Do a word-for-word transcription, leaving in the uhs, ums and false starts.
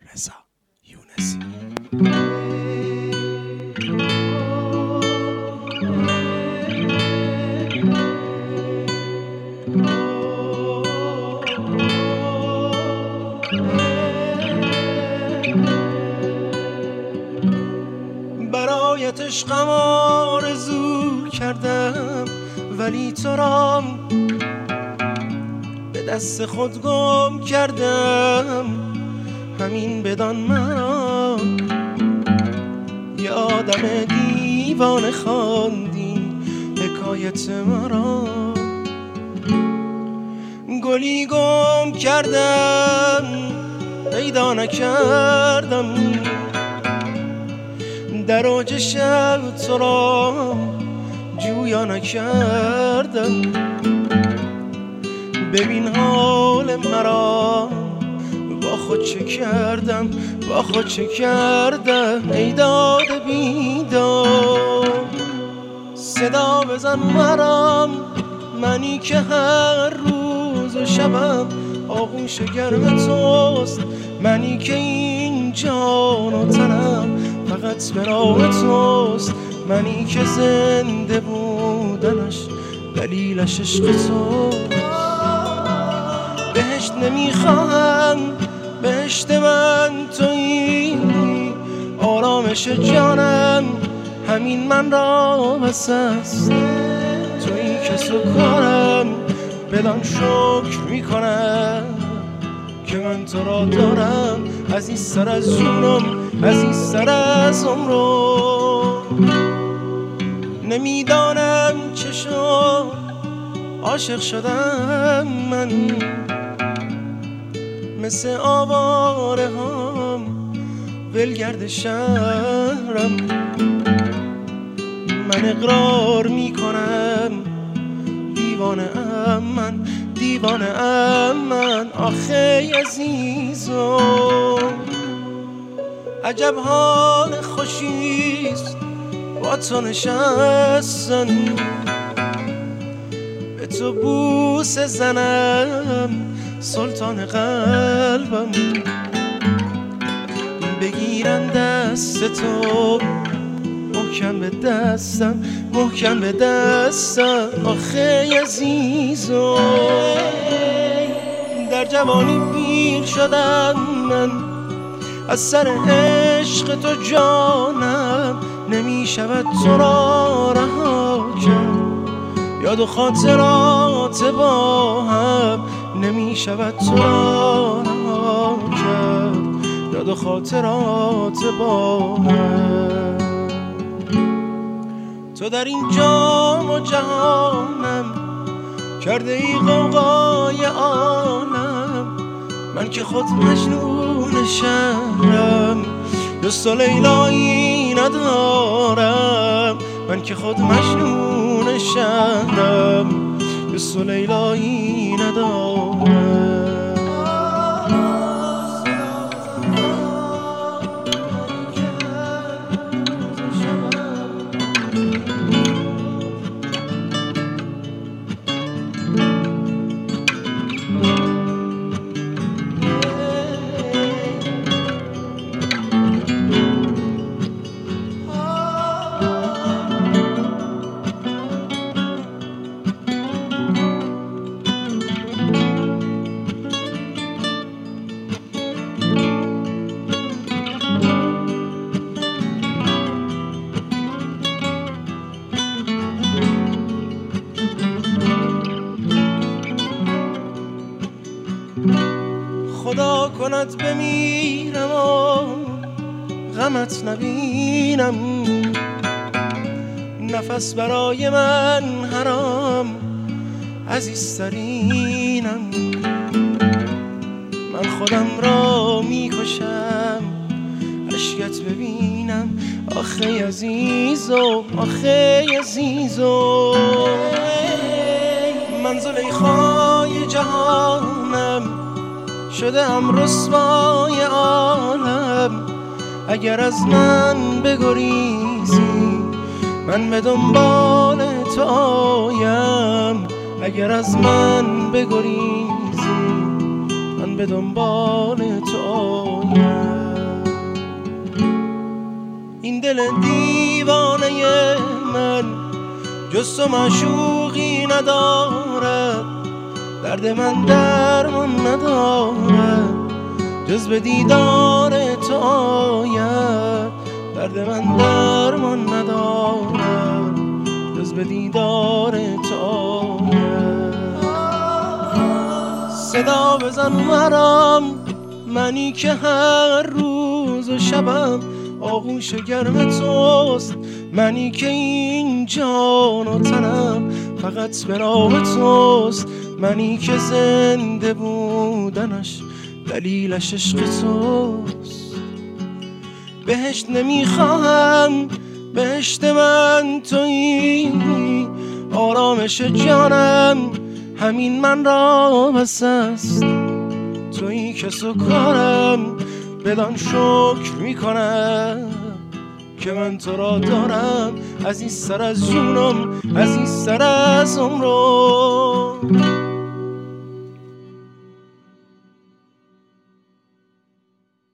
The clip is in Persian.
رضا یونسی. برایت عشقم آرزو کردم ولی تو را به دست خود گم کردم. همین بدان مرا یه آدم دیوانه خواندی حکایت مرا. گلی گم کردم پیدا نکردم، در اوج شب تو را جویا نکردم. ببین حال مرا با خود چه کردم، با خود چه کردم. ای داد بیدار صدا بزن مرا، منی که هر روز و شبم آغوش گرم توست. منی که این جان و تنم فقط به نام توست. منی که زنده بودنش دلیلش عشق توست. بهشت نمیخواهم، بهشت من تویی، آرامش جانم همین من را بس است. تویی که سکارم بدان شکر میکنم که من تو را دارم. عزیزتر از جونم، عزیزتر از عمرم. نمیدانم چه شد عاشق شدم من، مثل آواره هم ولگرد شهرم. من اقرار میکنم دیوانه ام من، دیوانه ام من. آخه عزیزم عجب حال خوشیست با تو نشستن، به تو بوسه زنم سلطان قلبم. بگیرم دست تو محکم به دستم، محکم به دستم. آخه عزیزم در جوانی پیر شدم من، از سر عشق تو جانم نمی شود تو را رها کرد. یاد و خاطرات با هم نمی شود تو را رها کرد. یاد و خاطرات با هم. تو در این جام و جهانم کرده ای غوغای عالم. من که خود مجنون شهرم، دوست و لیلایی ندارم. من که خود مجنون شهرم، دوست و لیلایی ندارم. خدا کند بمیرم و غمت نبینم، نفس برای من حرام عزیزترینم. من خودم را میکشم اشکت ببینم. آخه عزیزو، آخه عزیزو من زلیخای جهانم شده ام رسوای عالم. اگر از من بگریزی من به دنبال تو آیم. اگر از من بگریزی من به دنبال تو آیم. دل دیوانه من جز تو معشوقی ندارد، درد من درمان ندارد جز به دیدار تو آید، درد من درمان ندارد جز به دیدار تو آید. صدا بزن مرام، منی که هر روز و شبم آغوش گرم توست، منی که این جان و تنم فقط به راه توست، منی که زنده بودنش دلیلش عشق توست. بهشت نمیخواهم، بهشت من تویی، آرامش جانم همین من را بس است، تویی که سکارم بدان شکر میکنم که من تو را دارم، عزیزتر از جونم، عزیزتر از عمرم.